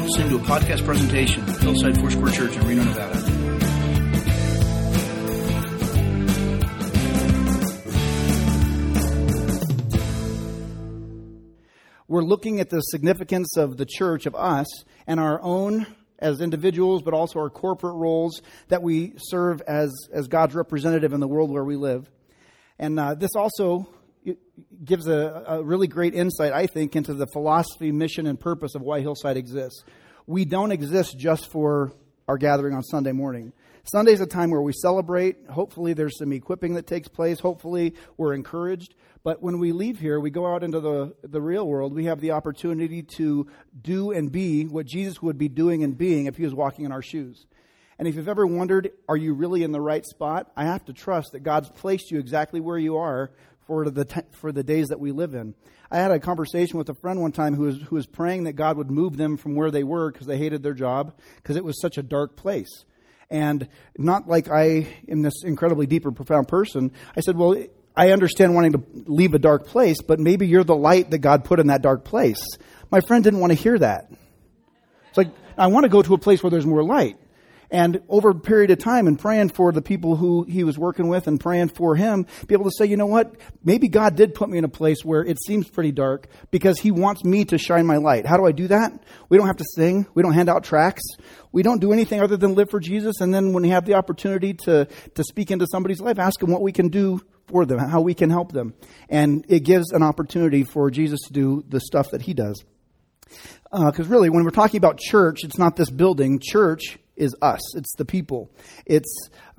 listening to a podcast presentation of Hillside Foursquare Church in Reno, Nevada. We're looking at the significance of the church, of us, and our own as individuals, but also our corporate roles that we serve as God's representative in the world where we live. And this also gives a really great insight, I think, into the philosophy, mission, and purpose of why Hillside exists. We don't exist just for our gathering on Sunday morning. Sunday is a time where we celebrate. Hopefully there's some equipping that takes place. Hopefully we're encouraged. But when we leave here, we go out into the real world. We have the opportunity to do and be what Jesus would be doing and being if he was walking in our shoes. And if you've ever wondered, are you really in the right spot? I have to trust that God's placed you exactly where you are for the days that we live in. I had a conversation with a friend one time who was praying that God would move them from where they were because they hated their job, because it was such a dark place. And not like I am this incredibly deep and profound person. I said, well, I understand wanting to leave a dark place, but maybe you're the light that God put in that dark place. My friend didn't want to hear that. It's like, I want to go to a place where there's more light. And over a period of time and praying for the people who he was working with and praying for him, be able to say, you know what, maybe God did put me in a place where it seems pretty dark because he wants me to shine my light. How do I do that? We don't have to sing. We don't hand out tracts. We don't do anything other than live for Jesus. And then when we have the opportunity to speak into somebody's life, ask them what we can do for them, how we can help them. And it gives an opportunity for Jesus to do the stuff that he does. Because really, when we're talking about church, it's not this building. Church is us. It's the people. It's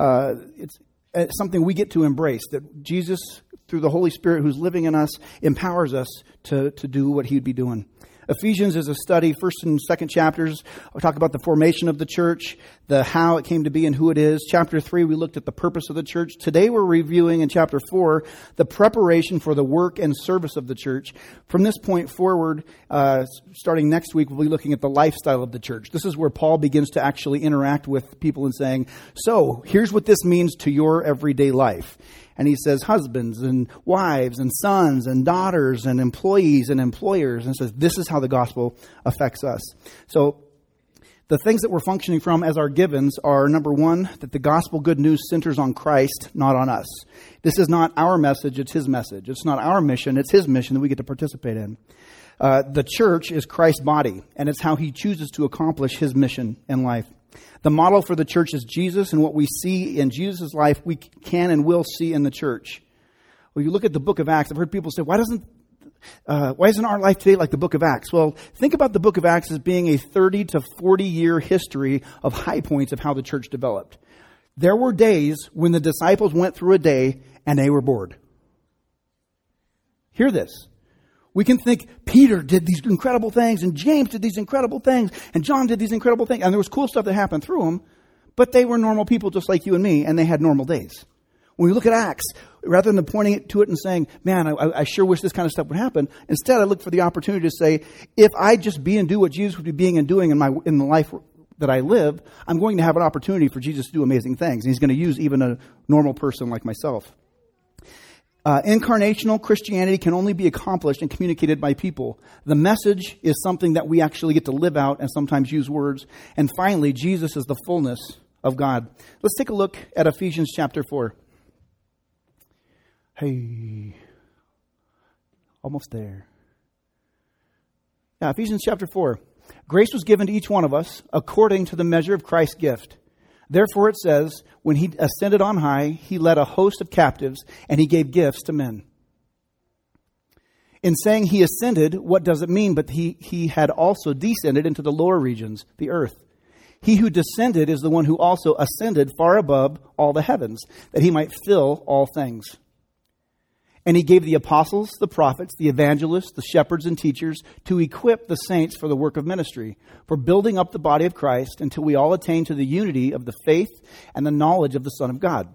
something we get to embrace, that Jesus, through the Holy Spirit who's living in us, empowers us to do what he'd be doing. Ephesians is a study, first and second chapters. I'll talk about the formation of the church, the how it came to be and who it is. Chapter 3, we looked at the purpose of the church. Today we're reviewing in chapter 4, the preparation for the work and service of the church. From this point forward, starting next week, we'll be looking at the lifestyle of the church. This is where Paul begins to actually interact with people and saying, so here's what this means to your everyday life. And he says husbands and wives and sons and daughters and employees and employers. And says this is how the gospel affects us. So the things that we're functioning from as our givens are, number one, that the gospel good news centers on Christ, not on us. This is not our message, it's his message. It's not our mission, it's his mission that we get to participate in. The church is Christ's body, and it's how he chooses to accomplish his mission in life. The model for the church is Jesus, and what we see in Jesus' life, we can and will see in the church. When you look at the book of Acts, I've heard people say, why isn't our life today like the book of Acts? Well, think about the book of Acts as being a 30 to 40 year history of high points of how the church developed. There were days when the disciples went through a day and they were bored. Hear this. We can think Peter did these incredible things and James did these incredible things and John did these incredible things. And there was cool stuff that happened through them, but they were normal people just like you and me, and they had normal days. When we look at Acts, rather than pointing to it and saying, man, I sure wish this kind of stuff would happen, instead I look for the opportunity to say, if I just be and do what Jesus would be being and doing in the life that I live, I'm going to have an opportunity for Jesus to do amazing things. And he's going to use even a normal person like myself. Incarnational Christianity can only be accomplished and communicated by people. The message is something that we actually get to live out and sometimes use words. And finally, Jesus is the fullness of God. Let's take a look at Ephesians chapter 4. Hey, almost there. Yeah, Ephesians chapter 4. Grace was given to each one of us according to the measure of Christ's gift. Therefore it says, when he ascended on high, he led a host of captives and he gave gifts to men. In saying he ascended, what does it mean? But he had also descended into the lower regions, the earth. He who descended is the one who also ascended far above all the heavens, that he might fill all things. And he gave the apostles, the prophets, the evangelists, the shepherds and teachers to equip the saints for the work of ministry, for building up the body of Christ until we all attain to the unity of the faith and the knowledge of the Son of God,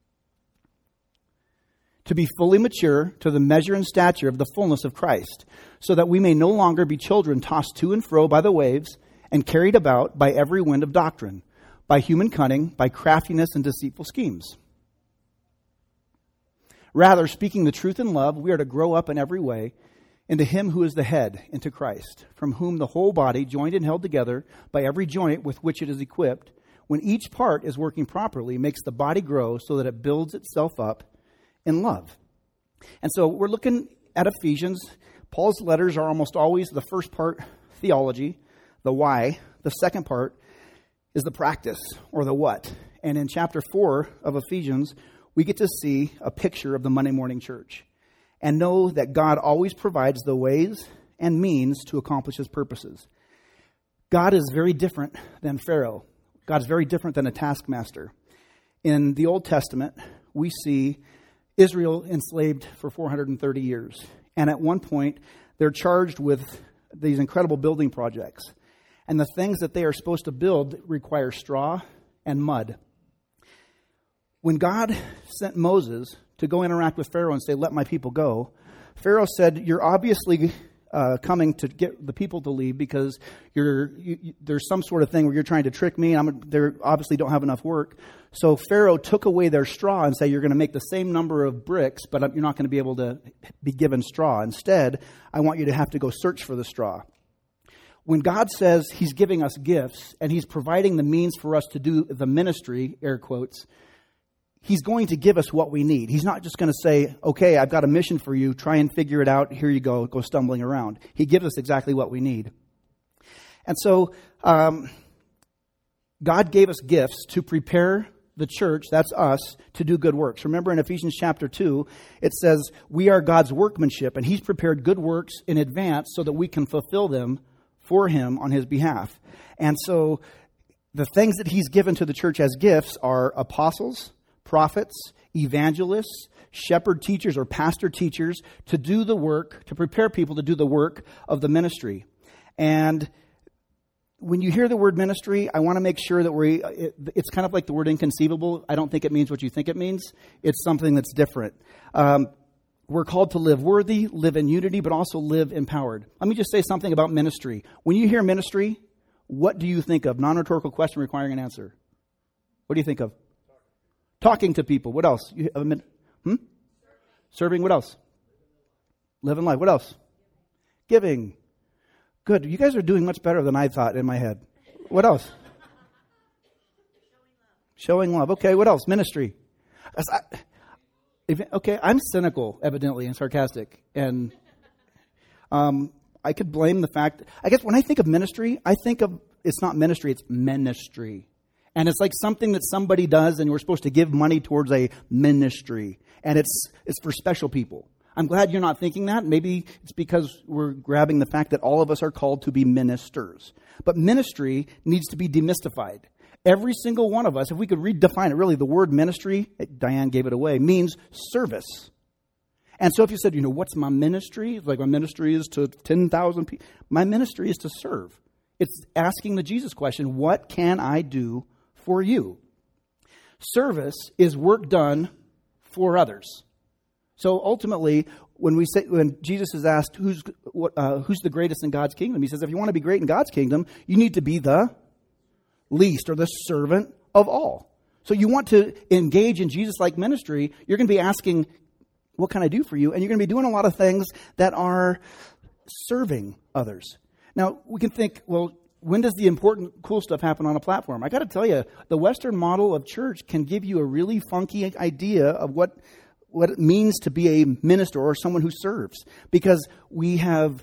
to be fully mature to the measure and stature of the fullness of Christ, so that we may no longer be children tossed to and fro by the waves and carried about by every wind of doctrine, by human cunning, by craftiness and deceitful schemes. Rather, speaking the truth in love, we are to grow up in every way into him who is the head, into Christ, from whom the whole body, joined and held together by every joint with which it is equipped, when each part is working properly, makes the body grow so that it builds itself up in love. And so we're looking at Ephesians. Paul's letters are almost always the first part, theology, the why. The second part is the practice, or the what. And in chapter 4 of Ephesians, we get to see a picture of the Monday morning church and know that God always provides the ways and means to accomplish his purposes. God is very different than Pharaoh. God is very different than a taskmaster. In the Old Testament, we see Israel enslaved for 430 years. And at one point, they're charged with these incredible building projects. And the things that they are supposed to build require straw and mud. When God sent Moses to go interact with Pharaoh and say, let my people go, Pharaoh said, you're obviously coming to get the people to leave because there's some sort of thing where you're trying to trick me. They obviously don't have enough work. So Pharaoh took away their straw and said, you're going to make the same number of bricks, but you're not going to be able to be given straw. Instead, I want you to have to go search for the straw. When God says he's giving us gifts and he's providing the means for us to do the ministry, air quotes, he's going to give us what we need. He's not just going to say, okay, I've got a mission for you. Try and figure it out. Here you go stumbling around. He gives us exactly what we need. And so God gave us gifts to prepare the church, that's us, to do good works. Remember in Ephesians chapter 2, it says, we are God's workmanship, and he's prepared good works in advance so that we can fulfill them for him on his behalf. And so the things that he's given to the church as gifts are apostles, prophets, evangelists, shepherd teachers or pastor teachers to do the work, to prepare people to do the work of the ministry. And when you hear the word ministry, I want to make sure that it's kind of like the word inconceivable. I don't think it means what you think it means. It's something that's different. We're called to live worthy, live in unity, but also live empowered. Let me just say something about ministry. When you hear ministry, what do you think of? Non-rhetorical question requiring an answer. What do you think of? Talking to people. What else? Serving. What else? Living life. What else? Giving. Good. You guys are doing much better than I thought in my head. What else? Showing love. Okay. What else? Ministry. Okay. I'm cynical, evidently, and sarcastic. And I could blame the fact. I guess when I think of ministry, I think of it's not ministry, it's ministry. And it's like something that somebody does and we're supposed to give money towards a ministry. And it's for special people. I'm glad you're not thinking that. Maybe it's because we're grabbing the fact that all of us are called to be ministers. But ministry needs to be demystified. Every single one of us, if we could redefine it, really the word ministry, Diane gave it away, means service. And so if you said, what's my ministry? It's like my ministry is to 10,000 people. My ministry is to serve. It's asking the Jesus question, what can I do for you? Service is work done for others. So ultimately, when Jesus is asked who's the greatest in God's kingdom, he says, if you want to be great in God's kingdom, you need to be the least or the servant of all. So you want to engage in Jesus-like ministry, you're going to be asking, what can I do for you? And you're going to be doing a lot of things that are serving others. Now, we can think, well, when does the important, cool stuff happen on a platform? I got to tell you, the Western model of church can give you a really funky idea of what it means to be a minister or someone who serves. Because we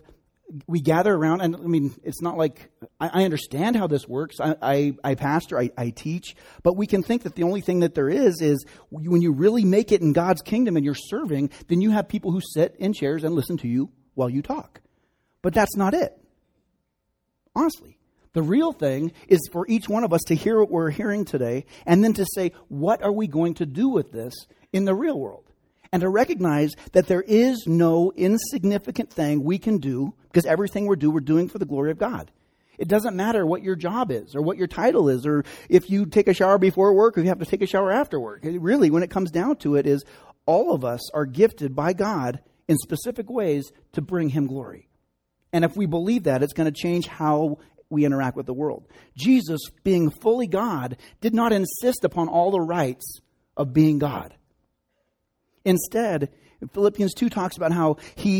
gather around, and I mean, it's not like, I understand how this works. I pastor, I teach, but we can think that the only thing that there is when you really make it in God's kingdom and you're serving, then you have people who sit in chairs and listen to you while you talk. But that's not it. Honestly. The real thing is for each one of us to hear what we're hearing today and then to say, what are we going to do with this in the real world? And to recognize that there is no insignificant thing we can do because everything we're doing for the glory of God. It doesn't matter what your job is or what your title is or if you take a shower before work or you have to take a shower after work. Really, when it comes down to it, is all of us are gifted by God in specific ways to bring him glory. And if we believe that, it's going to change how we interact with the world. Jesus, being fully God, did not insist upon all the rights of being God. Instead, Philippians 2 talks about how he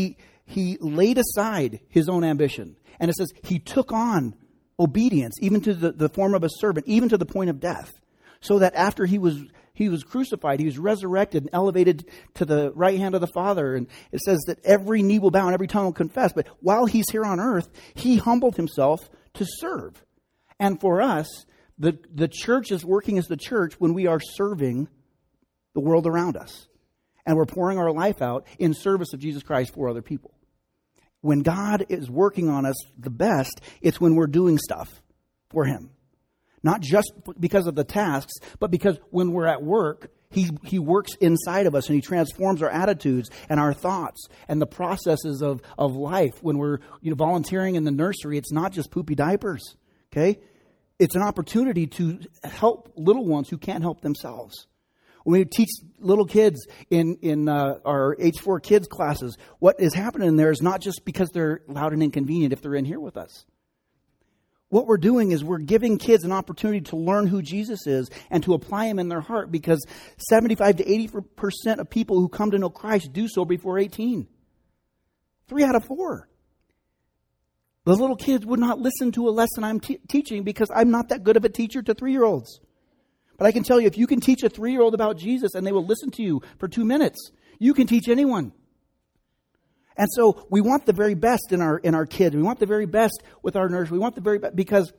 he laid aside his own ambition. And it says he took on obedience, even to the form of a servant, even to the point of death. So that after he was crucified, he was resurrected and elevated to the right hand of the Father. And it says that every knee will bow and every tongue will confess. But while he's here on earth, he humbled himself to serve. And for us, the church is working as the church when we are serving the world around us. And we're pouring our life out in service of Jesus Christ for other people. When God is working on us the best, it's when we're doing stuff for Him. Not just because of the tasks, but because when we're at work, He works inside of us and He transforms our attitudes and our thoughts and the processes of life. When we're volunteering in the nursery, it's not just poopy diapers, okay? It's an opportunity to help little ones who can't help themselves. When we teach little kids in our H4 kids classes, what is happening there is not just because they're loud and inconvenient if they're in here with us. What we're doing is we're giving kids an opportunity to learn who Jesus is and to apply Him in their heart, because 75 to 80% of people who come to know Christ do so before 18. 3 out of 4. The little kids would not listen to a lesson I'm teaching because I'm not that good of a teacher to 3-year-olds. But I can tell you, if you can teach a 3-year-old about Jesus and they will listen to you for 2 minutes, you can teach anyone. And so we want the very best in our kids. We want the very best with our nurse. We want the very best because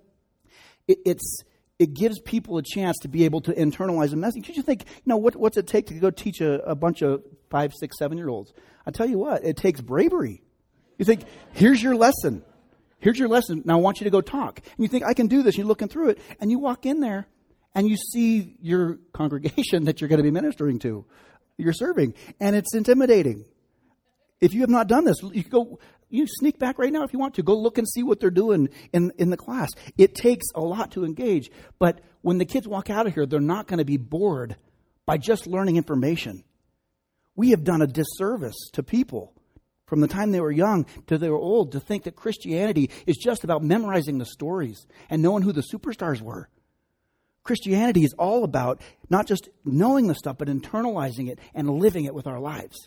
it gives people a chance to be able to internalize a message. Did you think, what's it take to go teach a bunch of 5, 6, 7-year-olds? I tell you what, it takes bravery. You think, here's your lesson. Here's your lesson. Now I want you to go talk. And you think, I can do this. You're looking through it. And you walk in there and you see your congregation that you're going to be ministering to. You're serving. And it's intimidating. If you have not done this, you sneak back right now if you want to. Go look and see what they're doing in the class. It takes a lot to engage. But when the kids walk out of here, they're not going to be bored by just learning information. We have done a disservice to people from the time they were young to they were old to think that Christianity is just about memorizing the stories and knowing who the superstars were. Christianity is all about not just knowing the stuff, but internalizing it and living it with our lives.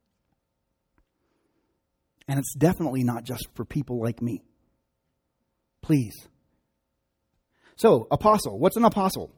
And it's definitely not just for people like me. Please. So, apostle. What's an apostle?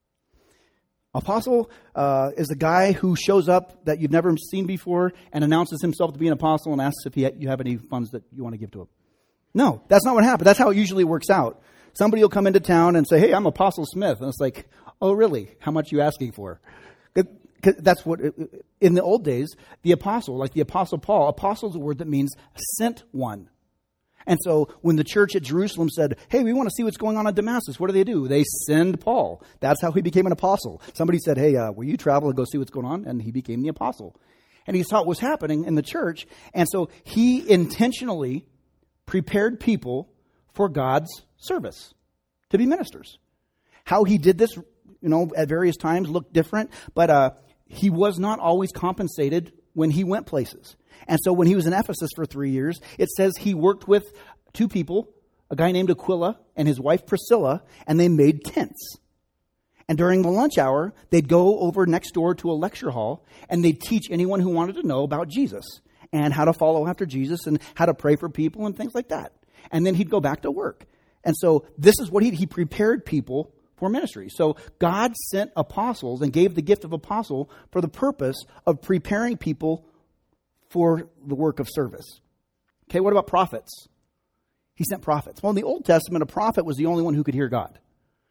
Apostle is a guy who shows up that you've never seen before and announces himself to be an apostle and asks if you have any funds that you want to give to him. No, that's not what happened. That's how it usually works out. Somebody will come into town and say, hey, I'm Apostle Smith. And it's like, oh, really? How much are you asking for? That's what, in the old days, the apostle, like the Apostle Paul, apostle is a word that means sent one. And so when the church at Jerusalem said, hey, we want to see what's going on in Damascus, what do? They send Paul. That's how he became an apostle. Somebody said, hey, will you travel and go see what's going on? And he became the apostle. And he saw what was happening in the church. And so he intentionally prepared people for God's service, to be ministers. How he did this, at various times looked different, but he was not always compensated when he went places. And so when he was in Ephesus for 3 years, it says he worked with 2 people, a guy named Aquila and his wife Priscilla, and they made tents. And during the lunch hour, they'd go over next door to a lecture hall, and they'd teach anyone who wanted to know about Jesus and how to follow after Jesus and how to pray for people and things like that. And then he'd go back to work. And so this is what he prepared people for ministry. So God sent apostles and gave the gift of apostle for the purpose of preparing people for the work of service. Okay, what about prophets? He sent prophets. Well, in the Old Testament, a prophet was the only one who could hear God.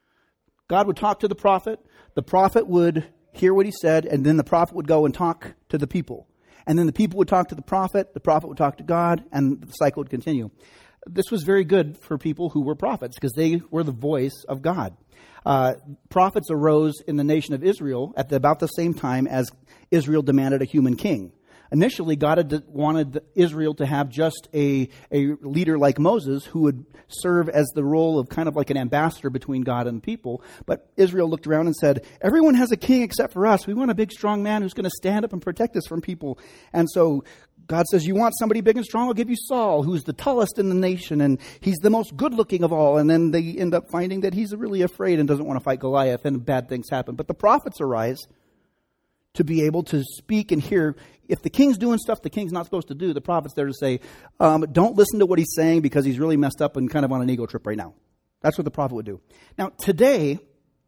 God would talk to the prophet would hear what he said, and then the prophet would go and talk to the people. And then the people would talk to the prophet would talk to God, and the cycle would continue. This was very good for people who were prophets because they were the voice of God. Prophets arose in the nation of Israel at about the same time as Israel demanded a human king. Initially, God had wanted Israel to have just a leader like Moses who would serve as the role of kind of like an ambassador between God and the people. But Israel looked around and said, everyone has a king except for us. We want a big, strong man who's going to stand up and protect us from people. And so God says, you want somebody big and strong? I'll give you Saul, who's the tallest in the nation, and he's the most good-looking of all. And then they end up finding that he's really afraid and doesn't want to fight Goliath, and bad things happen. But the prophets arise to be able to speak and hear. If the king's doing stuff the king's not supposed to do, the prophet's there to say, don't listen to what he's saying because he's really messed up and kind of on an ego trip right now. That's what the prophet would do. Now, today,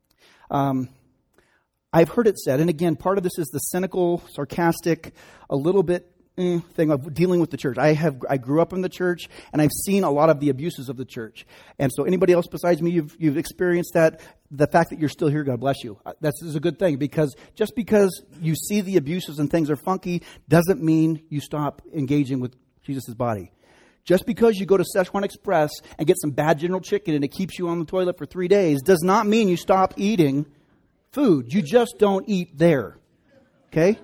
I've heard it said, and again, part of this is the cynical, sarcastic, a little bit thing of dealing with the church. I grew up in the church, and I've seen a lot of the abuses of the church. And so anybody else besides me, you've experienced that. The fact that you're still here, God bless you. This is a good thing, because just because you see the abuses and things are funky doesn't mean you stop engaging with Jesus' body. Just because you go to Szechuan Express and get some bad General Chicken and it keeps you on the toilet for 3 days does not mean you stop eating food. You just don't eat there. Okay?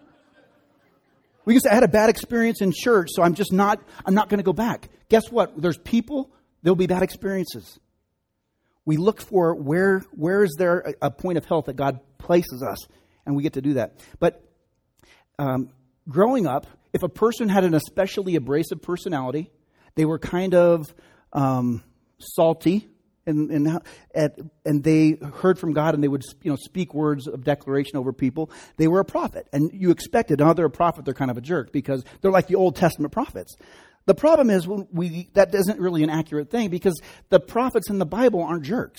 We can say, I had a bad experience in church, so I'm not going to go back. Guess what? There's people, there'll be bad experiences. We look for where is there a point of health that God places us, and we get to do that. But growing up, if a person had an especially abrasive personality, they were kind of salty, and they heard from God, and they would speak words of declaration over people. They were a prophet, and you expected, now they're a prophet, they're kind of a jerk because they're like the Old Testament prophets. The problem is that isn't really an accurate thing, because the prophets in the Bible aren't jerks.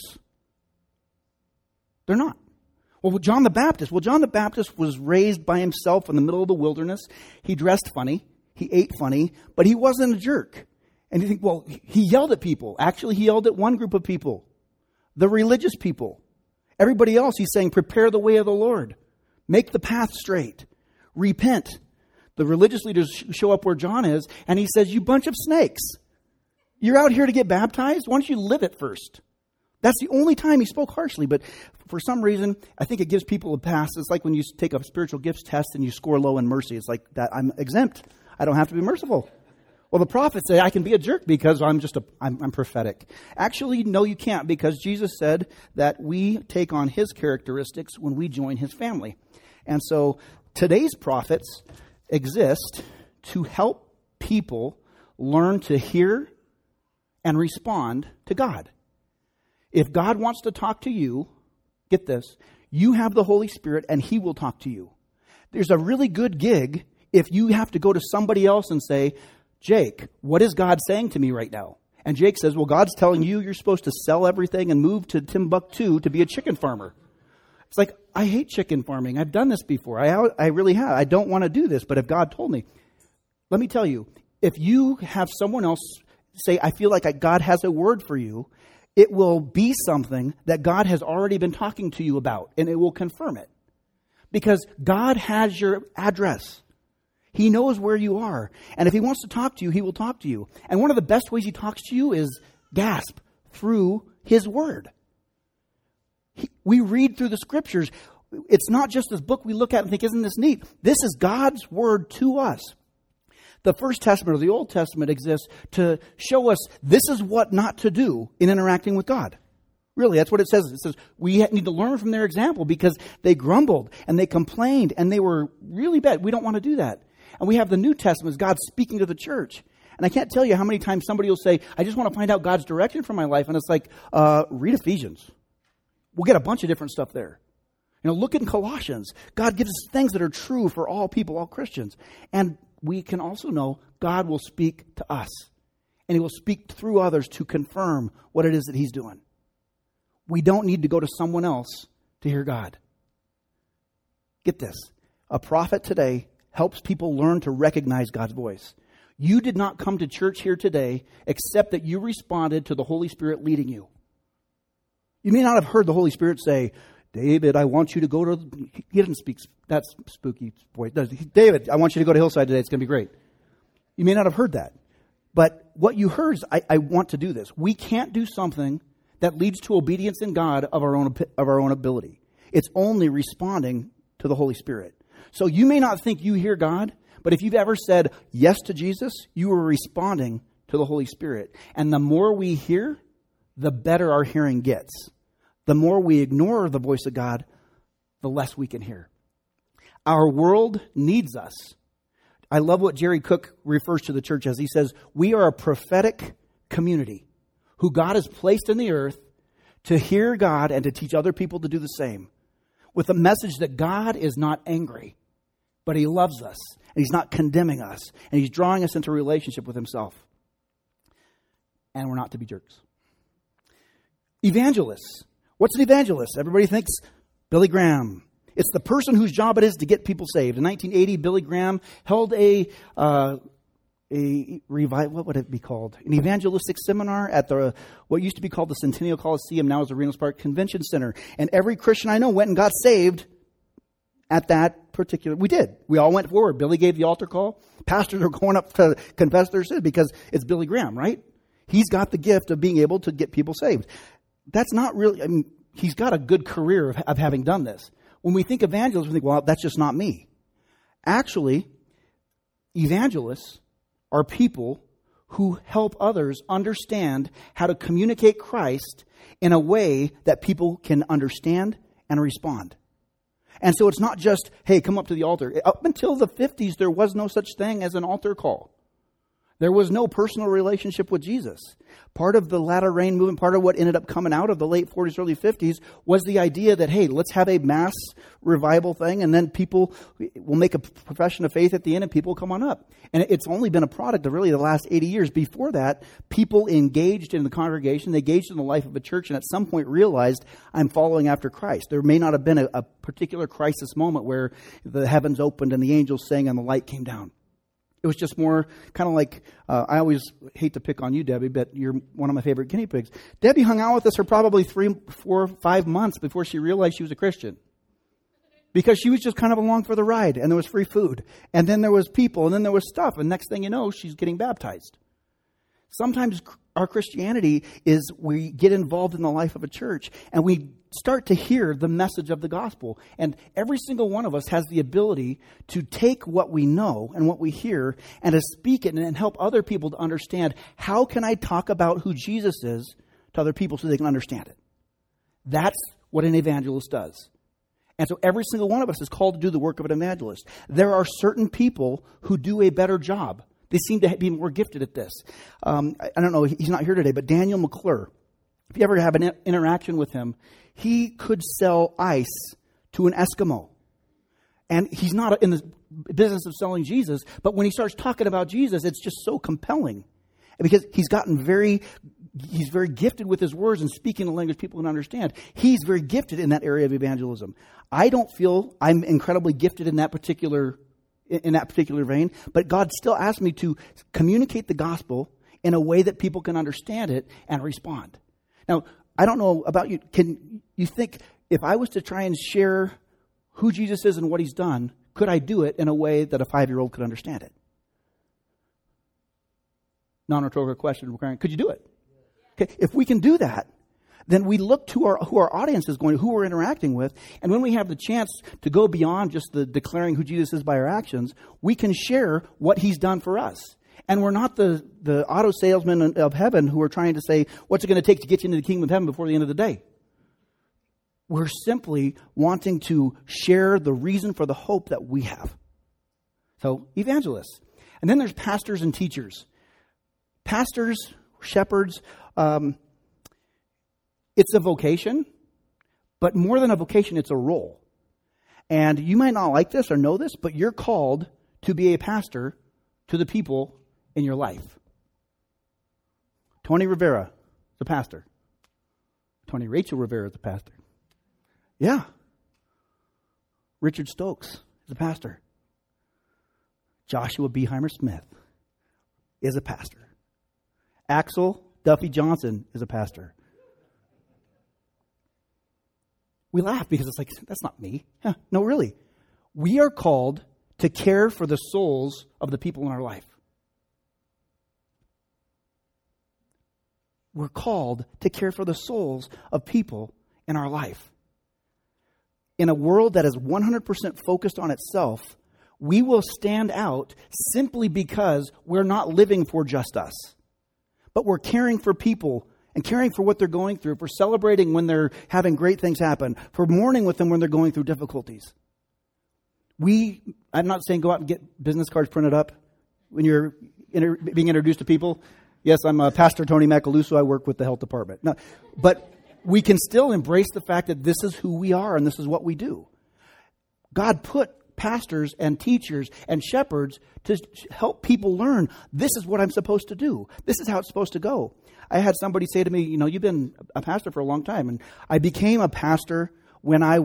They're not. Well, John the Baptist was raised by himself in the middle of the wilderness. He dressed funny, he ate funny, but he wasn't a jerk. And you think, well, he yelled at people. Actually, he yelled at one group of people, the religious people. Everybody else, he's saying, prepare the way of the Lord. Make the path straight. Repent. The religious leaders show up where John is, and he says, you bunch of snakes. You're out here to get baptized? Why don't you live it first? That's the only time he spoke harshly, but for some reason, I think it gives people a pass. It's like when you take a spiritual gifts test and you score low in mercy. It's like that I'm exempt. I don't have to be merciful. Well, the prophets say I can be a jerk because I'm prophetic. Actually, no, you can't, because Jesus said that we take on his characteristics when we join his family. And so today's prophets exist to help people learn to hear and respond to God. If God wants to talk to you, get this, you have the Holy Spirit and he will talk to you. There's a really good gig if you have to go to somebody else and say, Jake, what is God saying to me right now? And Jake says, well, God's telling you you're supposed to sell everything and move to Timbuktu to be a chicken farmer. It's like, I hate chicken farming. I've done this before. I really have. I don't want to do this, but if God told me. Let me tell you, if you have someone else say, I feel like God has a word for you, it will be something that God has already been talking to you about, and it will confirm it. Because God has your address. He knows where you are. And if he wants to talk to you, he will talk to you. And one of the best ways he talks to you is gasp through his word. We read through the scriptures. It's not just this book we look at and think, isn't this neat? This is God's word to us. The First Testament or the Old Testament exists to show us this is what not to do in interacting with God. Really, that's what it says. It says we need to learn from their example because they grumbled and they complained and they were really bad. We don't want to do that. And we have the New Testament as God speaking to the church. And I can't tell you how many times somebody will say, I just want to find out God's direction for my life. And it's like, read Ephesians. We'll get a bunch of different stuff there. Look in Colossians. God gives us things that are true for all people, all Christians. And we can also know God will speak to us. And he will speak through others to confirm what it is that he's doing. We don't need to go to someone else to hear God. Get this. A prophet today helps people learn to recognize God's voice. You did not come to church here today except that you responded to the Holy Spirit leading you. You may not have heard the Holy Spirit say, David, I want you to go to... He didn't speak that spooky voice. David, I want you to go to Hillside today. It's going to be great. You may not have heard that. But what you heard is, I want to do this. We can't do something that leads to obedience in God of our own ability. It's only responding to the Holy Spirit. So you may not think you hear God, but if you've ever said yes to Jesus, you are responding to the Holy Spirit. And the more we hear, the better our hearing gets. The more we ignore the voice of God, the less we can hear. Our world needs us. I love what Jerry Cook refers to the church as. He says, we are a prophetic community who God has placed in the earth to hear God and to teach other people to do the same. with a message that God is not angry, but He loves us, and He's not condemning us, and He's drawing us into a relationship with Himself. And we're not to be jerks. Evangelists. What's an evangelist? Everybody thinks Billy Graham. It's the person whose job it is to get people saved. In 1980, Billy Graham held a revival. What would it be called? An evangelistic seminar at the what used to be called the Centennial Coliseum, now is the Reno Park Convention Center. And every Christian I know went and got saved at that particular. We did. We all went forward. Billy gave the altar call. Pastors are going up to confess their sin because it's Billy Graham, right? He's got the gift of being able to get people saved. That's not really, I mean, he's got a good career of having done this. When we think evangelists, we think, well, that's just not me. Actually, evangelists are people who help others understand how to communicate Christ in a way that people can understand and respond. And so it's not just, hey, come up to the altar. Up until the 50s, there was no such thing as an altar call. There was no personal relationship with Jesus. Part of the latter rain movement, part of what ended up coming out of the late 40s, early 50s was the idea that, hey, let's have a mass revival thing, and then people will make a profession of faith at the end and people will come on up. And it's only been a product of really the last 80 years. Before that, people engaged in the congregation, they engaged in the life of a church, and at some point realized, I'm following after Christ. There may not have been a particular crisis moment where the heavens opened and the angels sang and the light came down. It was just more kind of like, I always hate to pick on you, Debbie, but you're one of my favorite guinea pigs. Debbie hung out with us for probably 3, 4, 5 months before she realized she was a Christian. Because she was just kind of along for the ride, and there was free food. And then there was people, and then there was stuff. And next thing you know, she's getting baptized. Sometimes our Christianity is we get involved in the life of a church, and we start to hear the message of the gospel. And every single one of us has the ability to take what we know and what we hear and to speak it and help other people to understand, how can I talk about who Jesus is to other people so they can understand it? That's what an evangelist does. And so every single one of us is called to do the work of an evangelist. There are certain people who do a better job. They seem to be more gifted at this. I don't know, he's not here today, but Daniel McClure, if you ever have an interaction with him, he could sell ice to an Eskimo. And he's not in the business of selling Jesus, but when he starts talking about Jesus, it's just so compelling. Because he's very gifted with his words and speaking a language people can understand. He's very gifted in that area of evangelism. I don't feel I'm incredibly gifted in that particular vein, but God still asked me to communicate the gospel in a way that people can understand it and respond. Now, I don't know about you. Can you think, if I was to try and share who Jesus is and what He's done, could I do it in a way that a 5-year-old could understand it? Non-rhetorical question. Could you do it? Okay, if we can do that, then we look to who our audience is going to, who we're interacting with, and when we have the chance to go beyond just the declaring who Jesus is by our actions, we can share what He's done for us. And we're not the auto salesman of heaven who are trying to say, what's it going to take to get you into the kingdom of heaven before the end of the day? We're simply wanting to share the reason for the hope that we have. So, evangelists. And then there's pastors and teachers. Pastors, shepherds, it's a vocation, but more than a vocation, it's a role. And you might not like this or know this, but you're called to be a pastor to the people in your life. Tony Rivera is a pastor. Tony Rachel Rivera is a pastor. Yeah. Richard Stokes is a pastor. Joshua Beheimer Smith is a pastor. Axel Duffy Johnson is a pastor. We laugh because it's like, that's not me. Yeah, no, really. We are called to care for the souls of the people in our life. We're called to care for the souls of people in our life. In a world that is 100% focused on itself, we will stand out simply because we're not living for just us. But we're caring for people and caring for what they're going through, for celebrating when they're having great things happen, for mourning with them when they're going through difficulties. I'm not saying go out and get business cards printed up when you're being introduced to people. Yes, I'm Pastor Tony Macaluso. I work with the health department. No, but we can still embrace the fact that this is who we are and this is what we do. God put pastors and teachers and shepherds to help people learn, this is what I'm supposed to do. This is how it's supposed to go. I had somebody say to me, you've been a pastor for a long time. And I became a pastor when I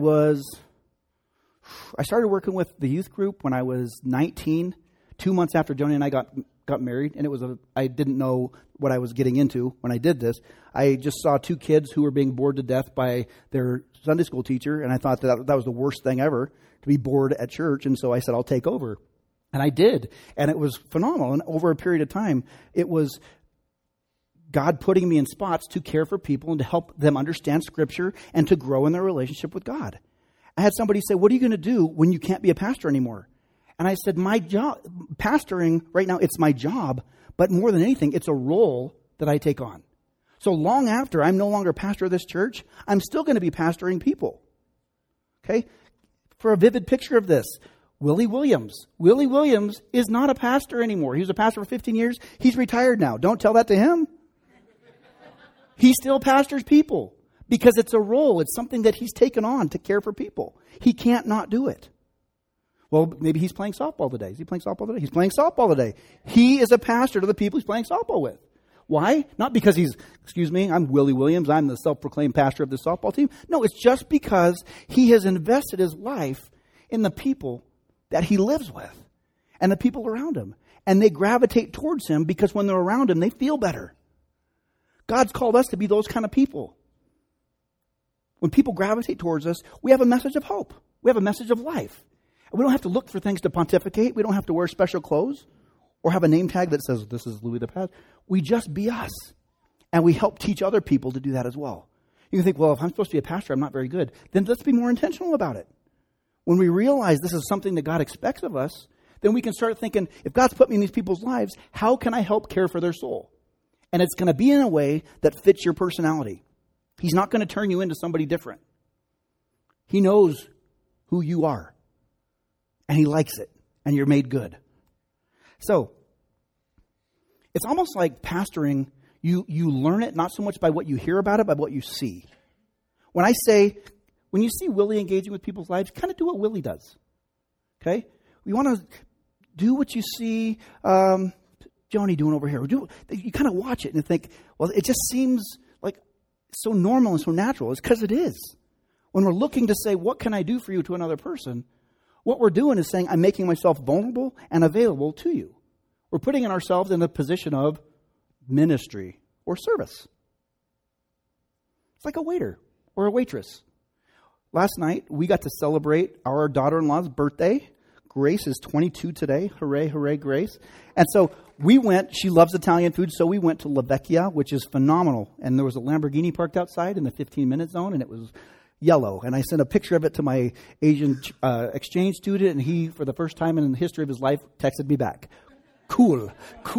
started working with the youth group when I was 19, 2 months after Joni and I got married. And I didn't know what I was getting into when I did this. I just saw 2 kids who were being bored to death by their Sunday school teacher. And I thought that was the worst thing ever, to be bored at church. And so I said, I'll take over. And I did. And it was phenomenal. And over a period of time, it was God putting me in spots to care for people and to help them understand Scripture and to grow in their relationship with God. I had somebody say, what are you going to do when you can't be a pastor anymore? And I said, my job, pastoring right now, it's my job, but more than anything, it's a role that I take on. So long after I'm no longer pastor of this church, I'm still going to be pastoring people. Okay? For a vivid picture of this, Willie Williams. Willie Williams is not a pastor anymore. He was a pastor for 15 years. He's retired now. Don't tell that to him. He still pastors people because it's a role. It's something that he's taken on to care for people. He can't not do it. Well, maybe he's playing softball today. Is he playing softball today? He's playing softball today. He is a pastor to the people he's playing softball with. Why? Not because I'm Willie Williams. I'm the self-proclaimed pastor of the softball team. No, it's just because he has invested his life in the people that he lives with and the people around him. And they gravitate towards him because when they're around him, they feel better. God's called us to be those kind of people. When people gravitate towards us, we have a message of hope. We have a message of life. And we don't have to look for things to pontificate. We don't have to wear special clothes or have a name tag that says, this is Louis the Pastor. We just be us. And we help teach other people to do that as well. You can think, well, if I'm supposed to be a pastor, I'm not very good. Then let's be more intentional about it. When we realize this is something that God expects of us, then we can start thinking, if God's put me in these people's lives, how can I help care for their soul? And it's going to be in a way that fits your personality. He's not going to turn you into somebody different. He knows who you are. And he likes it. And you're made good. So, it's almost like pastoring, you learn it not so much by what you hear about it, but what you see. When you see Willie engaging with people's lives, kind of do what Willie does. Okay? We want to do what you see Joni doing over here. You kind of watch it and think, well, it just seems like so normal and so natural. It's because it is. When we're looking to say, what can I do for you to another person? What we're doing is saying, I'm making myself vulnerable and available to you. We're putting ourselves in a position of ministry or service. It's like a waiter or a waitress. Last night, we got to celebrate our daughter-in-law's birthday. Grace is 22 today. Hooray, hooray, Grace. And so we went, she loves Italian food, so we went to La Vecchia, which is phenomenal. And there was a Lamborghini parked outside in the 15-minute zone, and it was yellow. And I sent a picture of it to my Asian exchange student, and he, for the first time in the history of his life, texted me back. Cool.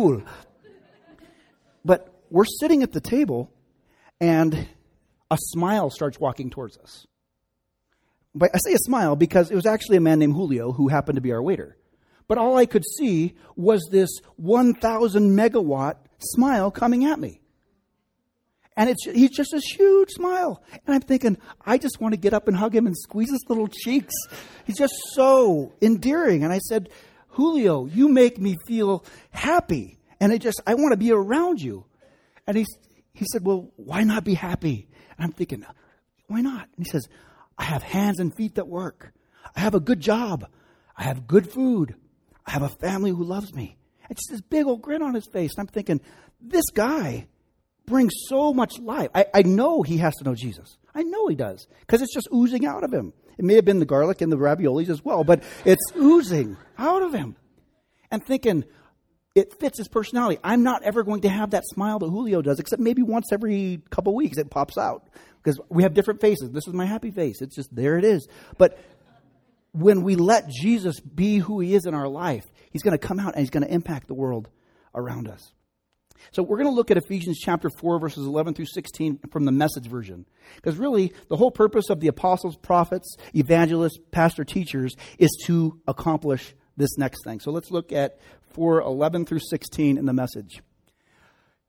But we're sitting at the table, and a smile starts walking towards us. But I say a smile because it was actually a man named Julio who happened to be our waiter. But all I could see was this 1,000 megawatt smile coming at me. And he's just this huge smile. And I'm thinking, I just want to get up and hug him and squeeze his little cheeks. He's just so endearing. And I said, Julio, you make me feel happy. And I want to be around you. And he said, well, why not be happy? And I'm thinking, why not? And he says, I have hands and feet that work. I have a good job. I have good food. I have a family who loves me. And just this big old grin on his face. And I'm thinking, this guy brings so much life. I know he has to know Jesus. I know he does. Because it's just oozing out of him. It may have been the garlic and the raviolis as well. But it's oozing out of him. And thinking, it fits his personality. I'm not ever going to have that smile that Julio does, except maybe once every couple of weeks it pops out. Because we have different faces. This is my happy face. It's just, there it is. But when we let Jesus be who he is in our life, he's going to come out and he's going to impact the world around us. So we're going to look at Ephesians chapter 4, verses 11 through 16 from the Message version. Because really, the whole purpose of the apostles, prophets, evangelists, pastor, teachers is to accomplish this next thing. So let's look at 4, 11 through 16 in the Message.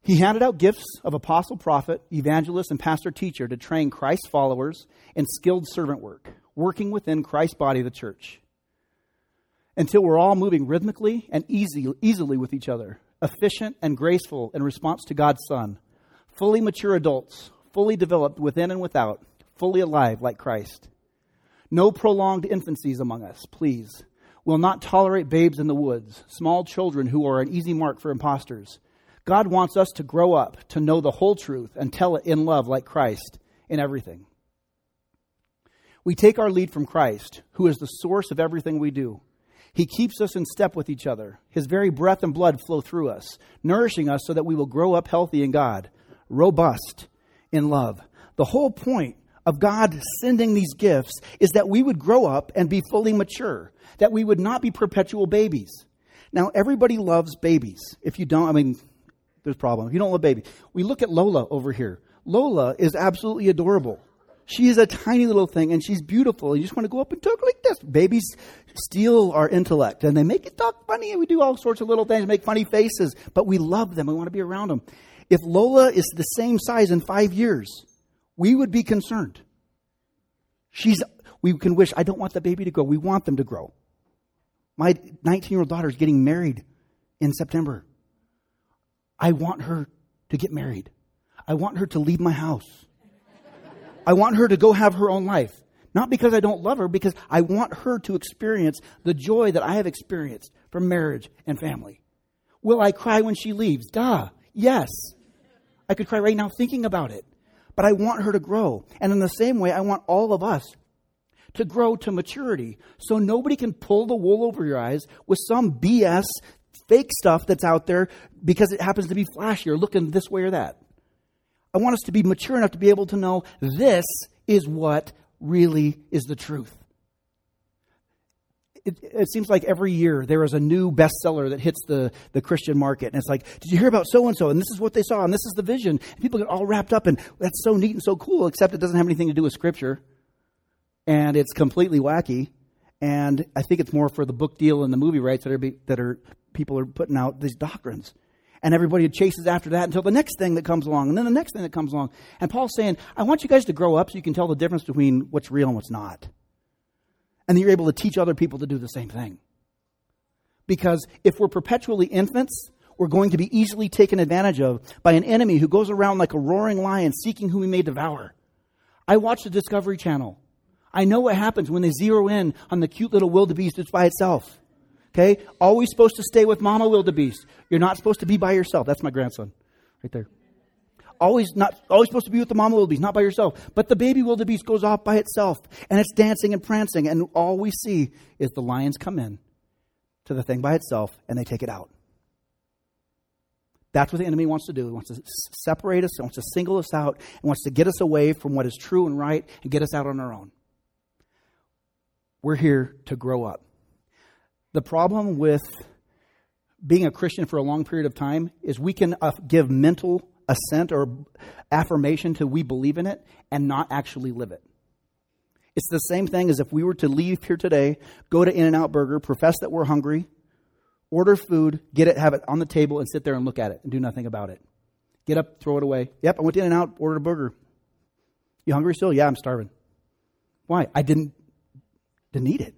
He handed out gifts of apostle, prophet, evangelist, and pastor-teacher to train Christ's followers in skilled servant work, working within Christ's body, the church, until we're all moving rhythmically and easily with each other, efficient and graceful in response to God's Son, fully mature adults, fully developed within and without, fully alive like Christ. No prolonged infancies among us, please. We'll not tolerate babes in the woods, small children who are an easy mark for imposters. God wants us to grow up, to know the whole truth, and tell it in love like Christ in everything. We take our lead from Christ, who is the source of everything we do. He keeps us in step with each other. His very breath and blood flow through us, nourishing us so that we will grow up healthy in God, robust in love. The whole point of God sending these gifts is that we would grow up and be fully mature, that we would not be perpetual babies. Now, everybody loves babies. If you don't, there's a problem. If you don't love babies. We look at Lola over here. Lola is absolutely adorable. She is a tiny little thing, and she's beautiful. You just want to go up and talk like this. Babies steal our intellect, and they make it talk funny, and we do all sorts of little things, make funny faces, but we love them. We want to be around them. If Lola is the same size in 5 years, we would be concerned. We can wish, I don't want the baby to grow. We want them to grow. My 19-year-old daughter is getting married in September. I want her to get married. I want her to leave my house. I want her to go have her own life. Not because I don't love her, because I want her to experience the joy that I have experienced from marriage and family. Will I cry when she leaves? Duh. Yes. I could cry right now thinking about it. But I want her to grow. And in the same way, I want all of us to grow to maturity so nobody can pull the wool over your eyes with some BS fake stuff that's out there because it happens to be flashy or looking this way or that. I want us to be mature enough to be able to know this is what really is the truth. It seems like every year there is a new bestseller that hits the Christian market. And it's like, did you hear about so-and-so? And this is what they saw. And this is the vision. And people get all wrapped up. And that's so neat and so cool, except it doesn't have anything to do with Scripture. And it's completely wacky. And I think it's more for the book deal and the movie rights that people are putting out these doctrines. And everybody chases after that until the next thing that comes along. And then the next thing that comes along. And Paul's saying, I want you guys to grow up so you can tell the difference between what's real and what's not. And then you're able to teach other people to do the same thing. Because if we're perpetually infants, we're going to be easily taken advantage of by an enemy who goes around like a roaring lion seeking whom he may devour. I watch the Discovery Channel. I know what happens when they zero in on the cute little wildebeest that's by itself. Okay? Always supposed to stay with mama wildebeest. You're not supposed to be by yourself. That's my grandson right there. Always supposed to be with the mama wildebeest, not by yourself. But the baby wildebeest goes off by itself, and it's dancing and prancing, and all we see is the lions come in to the thing by itself, and they take it out. That's what the enemy wants to do. He wants to separate us, he wants to single us out, and wants to get us away from what is true and right, and get us out on our own. We're here to grow up. The problem with being a Christian for a long period of time is we can give mental assent or affirmation to we believe in it and not actually live it. It's the same thing as if we were to leave here today, go to In-N-Out Burger, profess that we're hungry, order food, get it, have it on the table, and sit there and look at it and do nothing about it. Get up, throw it away. Yep, I went to In-N-Out, ordered a burger. You hungry still? Yeah, I'm starving. Why? I didn't eat it.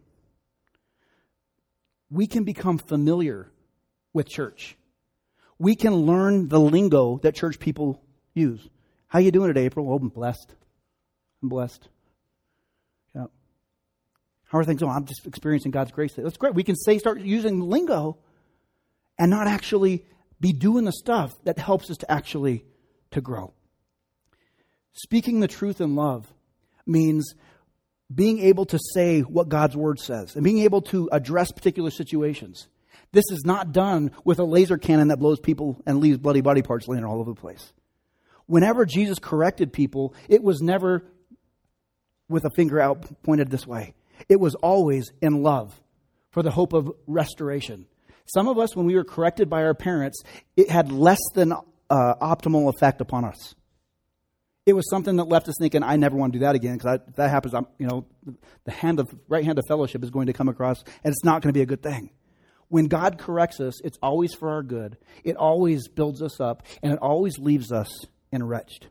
We can become familiar with church. We can learn the lingo that church people use. How you doing today, April? Oh, I'm blessed. I'm blessed. Yeah. How are things going? I'm just experiencing God's grace. That's great. We can start using lingo and not actually be doing the stuff that helps us to grow. Speaking the truth in love means being able to say what God's word says and being able to address particular situations. This is not done with a laser cannon that blows people and leaves bloody body parts laying all over the place. Whenever Jesus corrected people, it was never with a finger out pointed this way. It was always in love for the hope of restoration. Some of us, when we were corrected by our parents, it had less than optimal effect upon us. It was something that left us thinking, I never want to do that again, because if that happens, the right hand of fellowship is going to come across, and it's not going to be a good thing. When God corrects us, it's always for our good. It always builds us up, and it always leaves us enriched.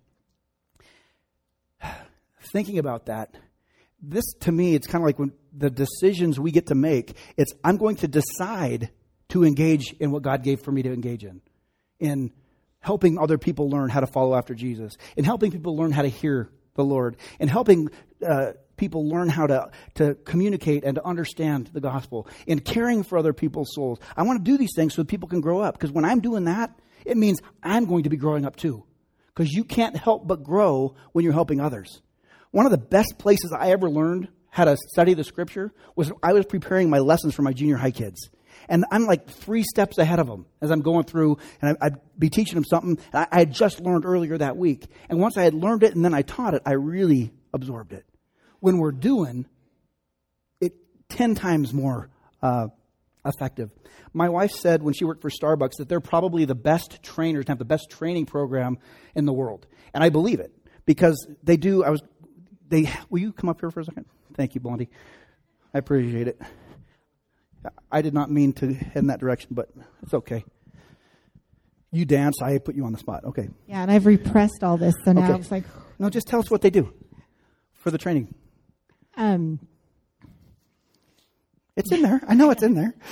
Thinking about that, this to me, it's kind of like when the decisions we get to make, it's I'm going to decide to engage in what God gave for me to engage in helping other people learn how to follow after Jesus, in helping people learn how to hear the Lord, and helping people learn how to communicate and to understand the gospel, in caring for other people's souls. I want to do these things so that people can grow up, because when I'm doing that, it means I'm going to be growing up too, because you can't help but grow when you're helping others. One of the best places I ever learned how to study the scripture was I was preparing my lessons for my junior high kids. And I'm like 3 steps ahead of them as I'm going through, and I'd be teaching them something I had just learned earlier that week. And once I had learned it and then I taught it, I really absorbed it. When we're doing it 10 times more effective. My wife said when she worked for Starbucks that they're probably the best trainers and have the best training program in the world. And I believe it, because they do. Will you come up here for a second? Thank you, Blondie. I appreciate it. I did not mean to head in that direction, but it's okay. You dance. I put you on the spot. Okay. Yeah, and I've repressed all this, so now it's like... No, just tell us what they do for the training. It's in there. I know it's in there.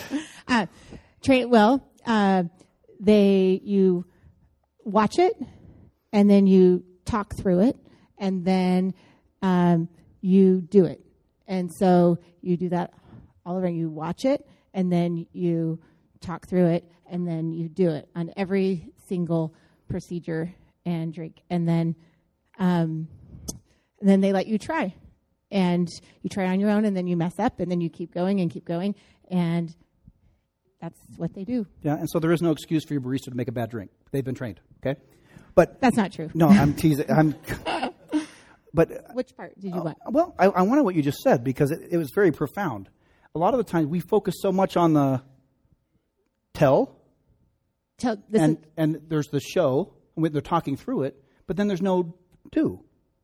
You watch it, and then you talk through it, and then you do it. And so you do that all around. You watch it, and then you talk through it, and then you do it on every single procedure and drink. And then they let you try. And you try on your own, and then you mess up, and then you keep going, and that's what they do. Yeah, and so there is no excuse for your barista to make a bad drink. They've been trained, okay? But that's not true. No, I'm teasing. But which part did you want? Well, I wanted what you just said, because it was very profound. A lot of the times we focus so much on the and there's the show, and they're talking through it, but then there's no do.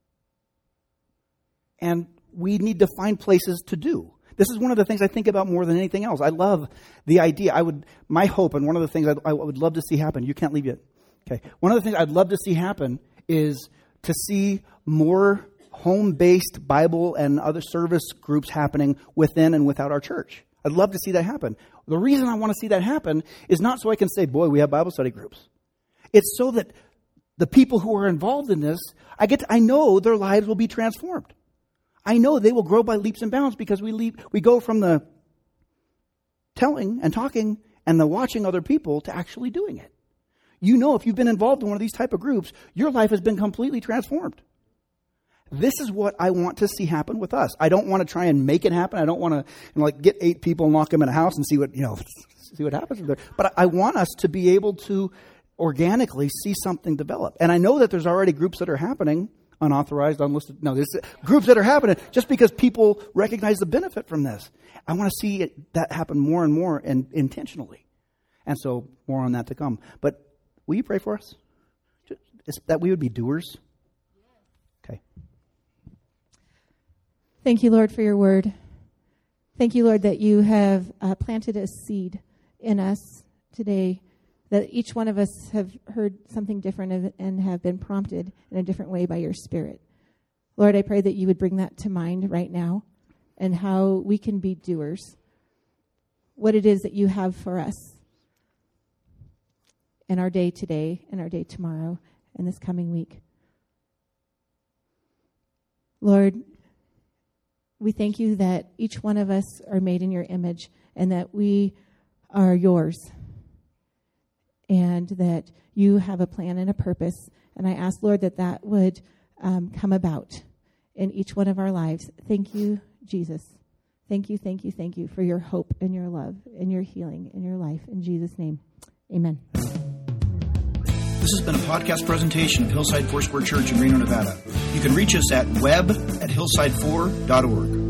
And we need to find places to do. This is one of the things I think about more than anything else. I love the idea. My hope, and one of the things I would love to see happen, you can't leave yet. Okay. One of the things I'd love to see happen is to see more home-based Bible and other service groups happening within and without our church. I'd love to see that happen. The reason I want to see that happen is not so I can say, boy, we have Bible study groups. It's so that the people who are involved in this, I know their lives will be transformed. I know they will grow by leaps and bounds, because we go from the telling and talking and the watching other people to actually doing it. You know, if you've been involved in one of these type of groups, your life has been completely transformed. This is what I want to see happen with us. I don't want to try and make it happen. I don't want to get 8 people and lock them in a house and see what happens there. But I want us to be able to organically see something develop. And I know that there's already groups that are happening, unauthorized, unlisted. No, there's groups that are happening just because people recognize the benefit from this. I want to see that happen more and more, and intentionally. And so more on that to come. But will you pray for us? That we would be doers? Okay. Thank you, Lord, for your word. Thank you, Lord, that you have planted a seed in us today, that each one of us have heard something different and have been prompted in a different way by your Spirit. Lord, I pray that you would bring that to mind right now, and how we can be doers, what it is that you have for us in our day today, in our day tomorrow, and this coming week. Lord, we thank you that each one of us are made in your image, and that we are yours, and that you have a plan and a purpose. And I ask, Lord, that would come about in each one of our lives. Thank you, Jesus. Thank you for your hope and your love and your healing in your life. In Jesus' name, amen. This has been a podcast presentation of Hillside Foursquare Church in Reno, Nevada. You can reach us at web@hillside4.org.